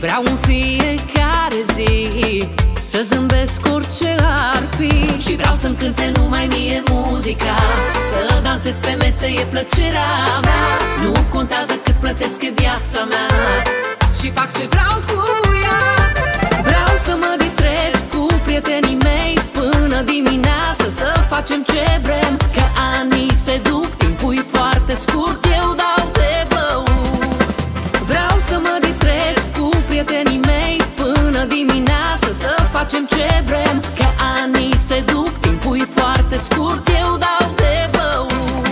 Vreau în fiecare zi să zâmbesc orice ar fi. Și vreau să-mi cânte numai mie muzica, să dansez pe mese e plăcerea mea. Nu contează cât plătesc, e viața mea și fac ce vreau cu ea. Vreau să mă distrez cu prietenii mei până dimineață, să facem ce vrem, că anii se duc, timpul e foarte scurt, eu dau de băut. Vreau să mă distrez cu prietenii mei până dimineață, să facem ce vrem, că anii se duc, timpul e foarte scurt, eu dau de băut.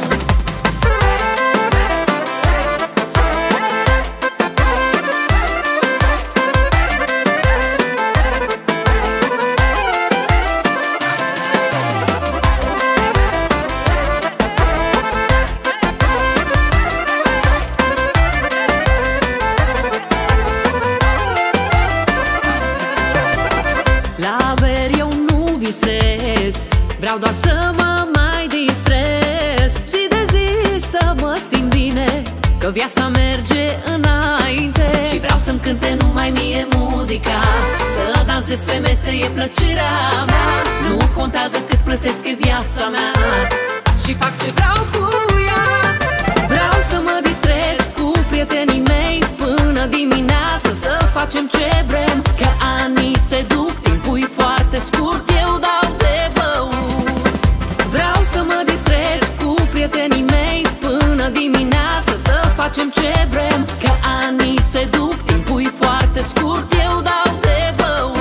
La averi eu nu visez, vreau doar să mă mai distrez. Zi de zi să mă simt bine, că viața merge înainte. Și vreau să-mi cânte numai mie muzica, să dansez pe mese e plăcerea mea. Nu contează cât plătesc, e viața mea și fac ce vreau cu ea. Vreau să mă distrez cu prietenii mei până dimineață, să facem ce vrem, că anii se duc, timpul e foarte scurt, eu dau de băut. Vreau să mă distrez cu prietenii mei până dimineață, să facem ce vrem, că anii se duc, timpul e foarte scurt, eu dau de băut.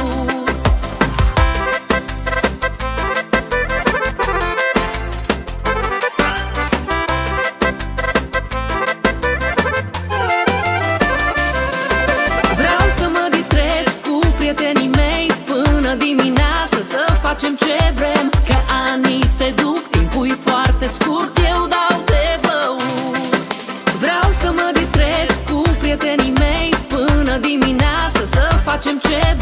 Vreau să mă distrez cu prietenii mei până dimineață, să facem ce vrem, că anii se duc, timpul e foarte scurt, eu dau de băut. Vreau să mă distrez cu prietenii mei până dimineață, să facem ce